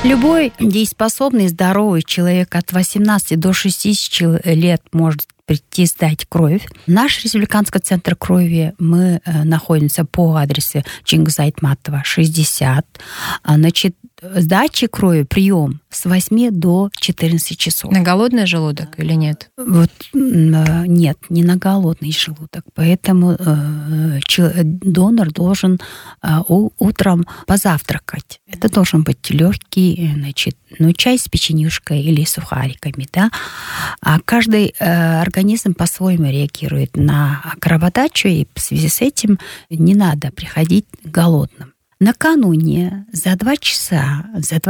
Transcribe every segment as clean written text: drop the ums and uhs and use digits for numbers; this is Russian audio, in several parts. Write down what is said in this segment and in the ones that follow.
Любой дееспособный, здоровый человек от 18 до 60 лет может прийти сдать кровь. Наш республиканский центр крови, мы находимся по адресу Чингиза Айтматова, 60. Значит, сдача крови, прием с 8 до 14 часов. На голодный желудок или нет? Вот, нет, не на голодный желудок. Поэтому донор должен утром позавтракать. Это должен быть легкий, значит, чай с печенюшкой или сухариками, да. А каждый организм по-своему реагирует на кровоточу, и в связи с этим не надо приходить голодным. Накануне за 2 часа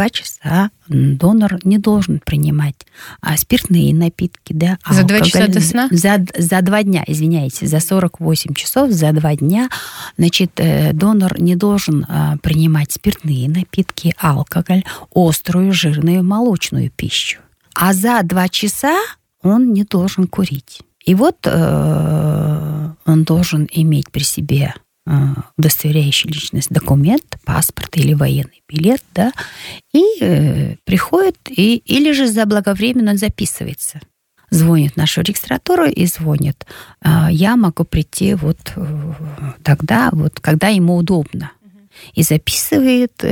донор не должен принимать спиртные напитки, да, за 2 часа до сна? За 2 дня, извиняйте, за 48 часов, за 2 дня, значит, донор не должен принимать спиртные напитки, алкоголь, острую, жирную, молочную пищу. А за 2 часа он не должен курить. И вот он должен иметь при себе удостоверяющий личность документ, паспорт или военный билет, да, и приходит, или же заблаговременно записывается. Звонит в нашу регистратуру и звонит. Я могу прийти вот тогда, вот, когда ему удобно. И записывается,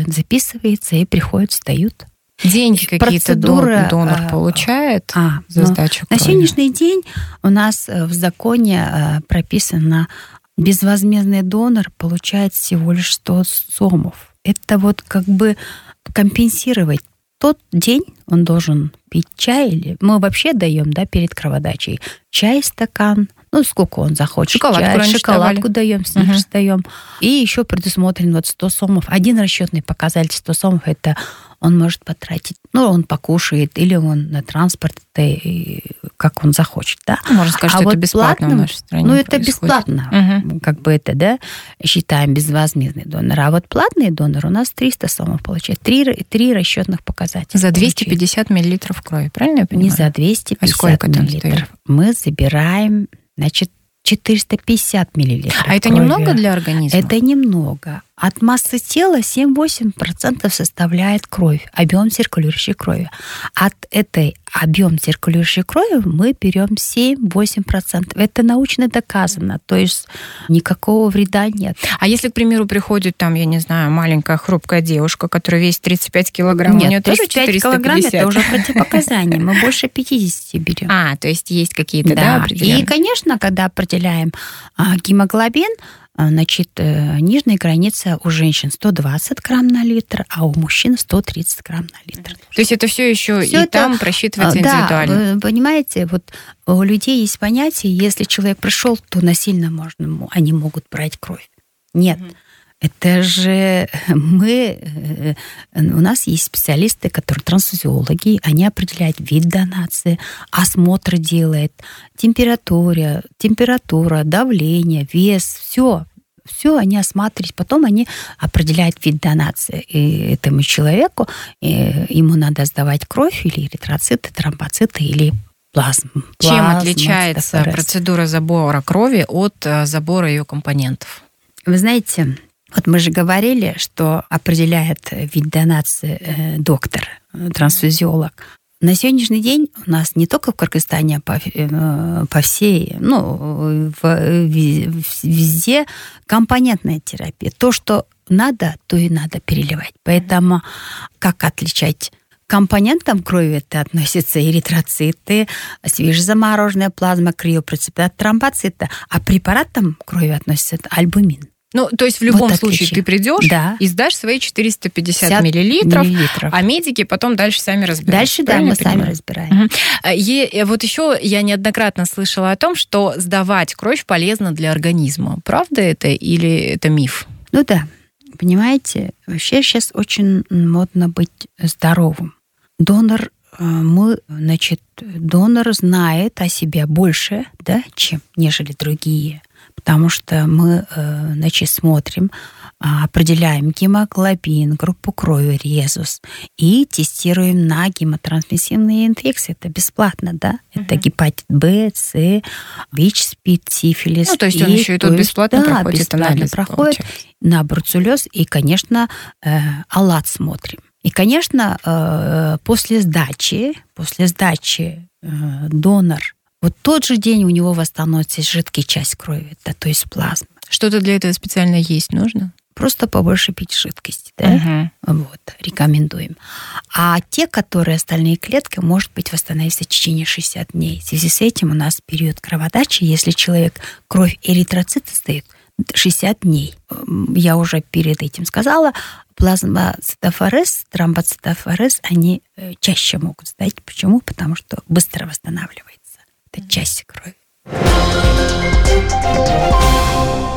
и приходит, встают. Деньги какие-то донор получает за сдачу крови? На сегодняшний день у нас в законе прописано: безвозмездный донор получает всего лишь 100 сомов. Это вот как бы компенсировать тот день, он должен пить чай, или мы вообще даем, да, перед кроводачей чай, стакан, сколько он захочет. Шоколадку даем, сникерс даем. И еще предусмотрен вот 100 сомов. Один расчетный показатель 100 сомов — это он может потратить, он покушает, или он на транспорт, как он захочет, да. Можно сказать, что это бесплатно в нашей стране. Это бесплатно, как бы это, да, считаем безвозмездный донор. А вот платный донор у нас 300 сомов получает, 3 расчетных показателя. За 250 миллилитров крови, правильно я понимаю? Не за 250 миллилитров. Мы забираем, значит, 450 миллилитров. А это крови. Немного для организма? Это немного. От массы тела 7-8% составляет кровь, объем циркулирующей крови. От этой объем циркулирующей крови мы берем 7-8%. Это научно доказано, то есть никакого вреда нет. А если, к примеру, приходит там, я не знаю, маленькая хрупкая девушка, которая весит 35 килограмм, нет, у нее тоже 35 килограмм — это уже противопоказание. Мы больше 50 берем. То есть есть какие-то, да, определенные. И, конечно, когда определяем гемоглобин, значит, нижняя граница у женщин 120 грамм на литр, а у мужчин 130 грамм на литр. То есть это все еще и это, там просчитывается индивидуально? Да, вы понимаете, вот у людей есть понятие: если человек пришел, то насильно они могут брать кровь. Нет. Это же у нас есть специалисты, которые трансфузиологи, они определяют вид донации, осмотр делают, температура, давление, вес, все они осматривают, потом они определяют вид донации. И этому человеку ему надо сдавать кровь или эритроциты, тромбоциты или плазму. Чем отличается процедура забора крови от забора ее компонентов? Вы знаете, вот мы же говорили, что определяет вид донации доктор, трансфузиолог. На сегодняшний день у нас не только в Кыргызстане, а по всей, везде компонентная терапия. То, что надо, то и надо переливать. Поэтому как отличать? К компонентам крови это относятся эритроциты, свежезамороженная плазма, криопроцитат, тромбоциты, а препаратам крови относится альбумин. То есть в любом случае ты придешь и сдашь свои 450 миллилитров, а медики потом дальше сами разбираются. Дальше, мы сами разбираем. Вот еще я неоднократно слышала о том, что сдавать кровь полезно для организма. Правда это или это миф? Да. Понимаете, вообще сейчас очень модно быть здоровым. Донор знает о себе больше, да, нежели другие. Потому что мы, смотрим, определяем гемоглобин, группу крови, резус, и тестируем на гемотрансмиссивные инфекции. Это бесплатно, да? Это гепатит Б, С, ВИЧ, СПИД, сифилис. То есть он еще и тут бесплатно проходит анализ. На бруцеллез. И, конечно, АЛАТ смотрим. И, конечно, после сдачи донор, вот тот же день у него восстановится жидкая часть крови, да, то есть плазма. Что-то для этого специально есть нужно? Просто побольше пить жидкости, да? Вот, рекомендуем. А те, которые остальные клетки, может быть, восстановятся в течение 60 дней. В связи с этим у нас период кроводачи, если человек кровь эритроциты сдает, 60 дней. Я уже перед этим сказала, плазмоцитофорез, тромбоцитофорез, они чаще могут сдать. Почему? Потому что быстро восстанавливается. Это часть крови.